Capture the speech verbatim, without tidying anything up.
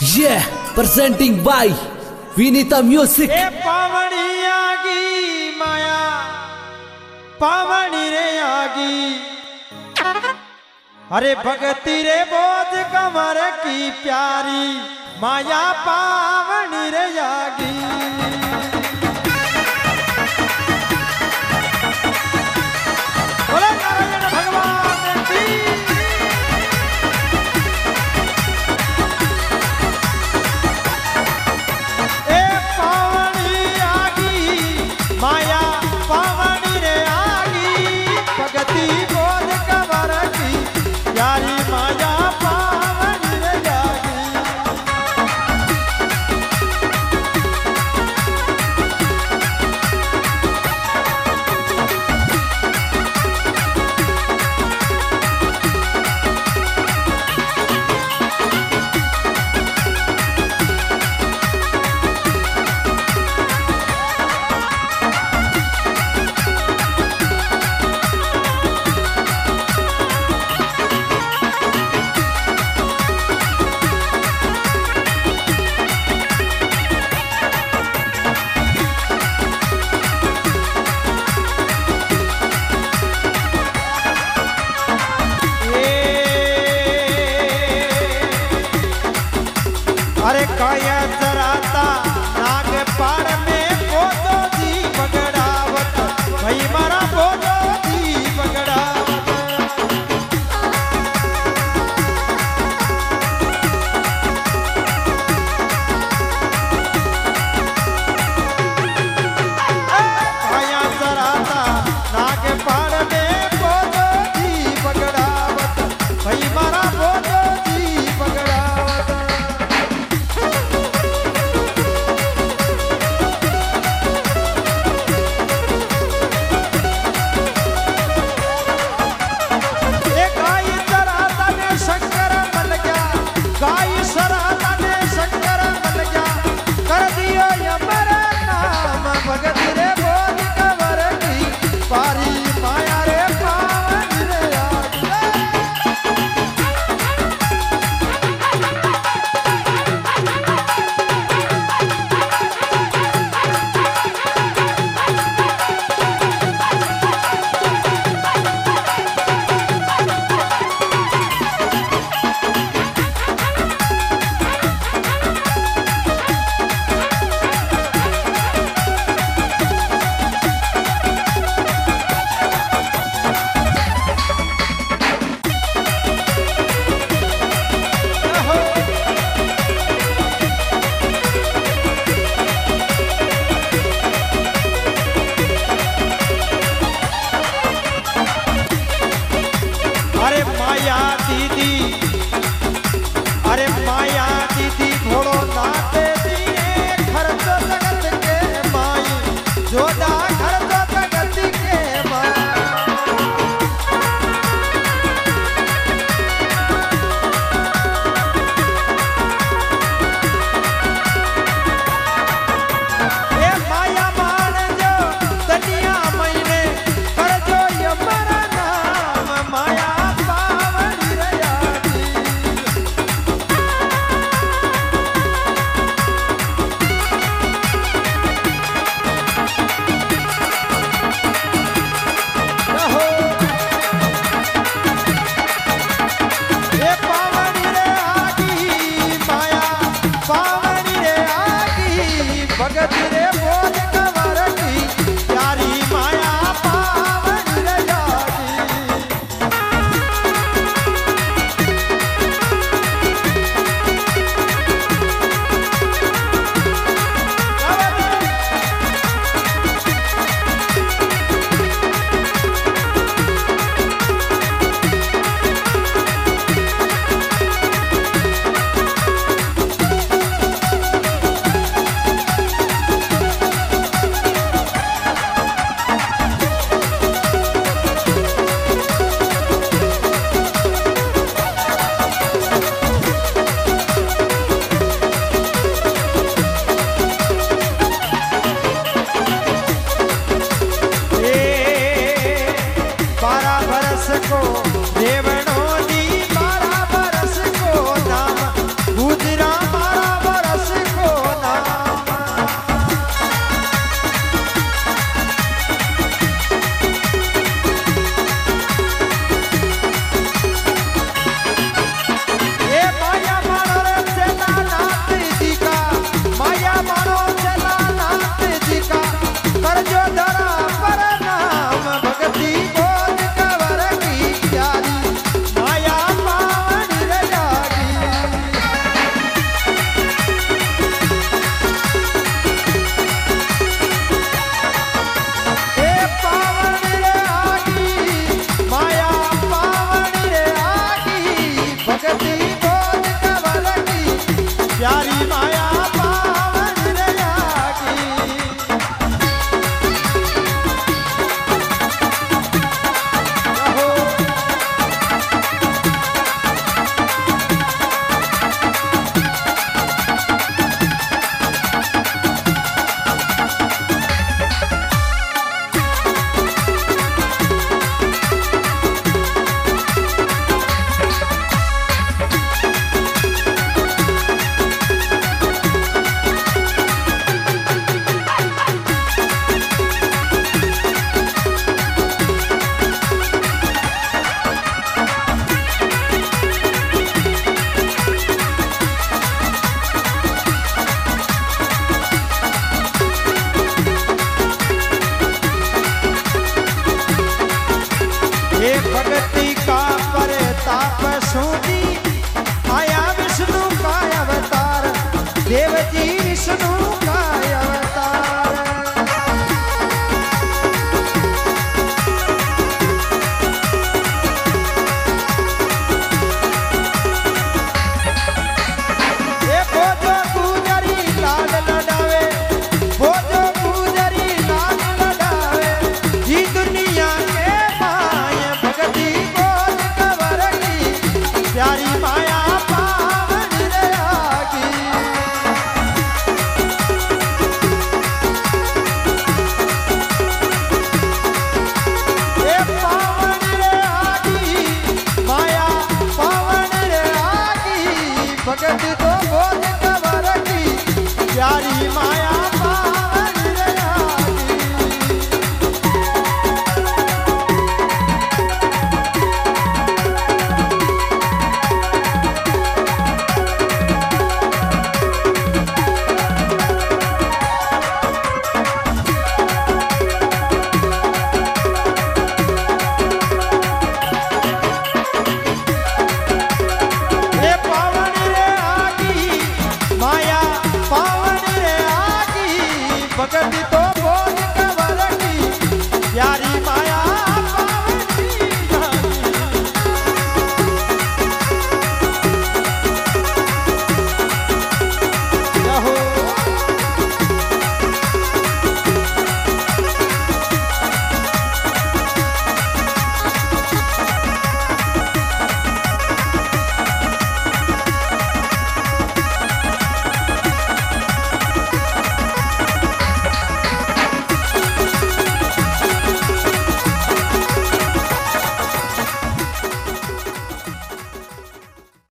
Yeah, presenting by Vinita Music. ए पावनी आगी माया पावनी रे आगी, अरे भगती रे बोझ कमर की प्यारी माया पावनी रे आगी। बोले नारायण भगवान की। ए पावनी आगी माया पावनी रे आगी, भगती बोध कमर की प्यारी माया पावनी रे आगी। अरे काया चराता नाग पाड़ में बोलो जी बगड़ावत, भाई मारा बोलो जी बगड़ावत। काया चराता नाग पाड़ में बोलो जी बगड़ावत, भाई मारा बोलो जी बगड़ावत। गाई सराता ने शंकर मन गया, कर दियो यमर नाम भगत रे बोध कमर की पारी माया रे पावन रे आगी। अरे माया दीदी, अरे माया दीदी घोड़ो नाते दिए खर्च जगत के माई, जोड़ा खर्च जगत के माई। ए माया मान जो तनिया महीने कर जो यमरा नाम माया पावनी रे आगी। देवजी विष्णु का अवतार। ये भोजो गुजरी लाल लडावे, भोजो गुजरी लाल लडावे, ई दुनिया के माय भगती बोल कवर की प्यारी माया पावन रे आगी। ये पावन रे आगी, माया पावन रे आगी, भगत तो बोल कवर की प्यारी माया पावन रे आगी। ये पावन रे आगी, माया